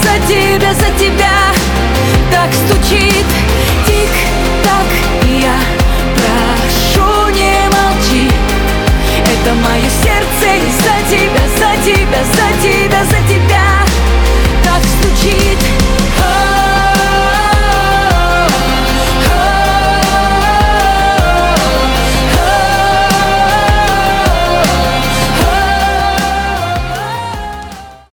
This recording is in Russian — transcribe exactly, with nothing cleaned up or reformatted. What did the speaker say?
за тебя, за тебя так стучит. Тик-так, я прошу, не молчи. Это мое сердце из-за тебя, за тебя, за тебя,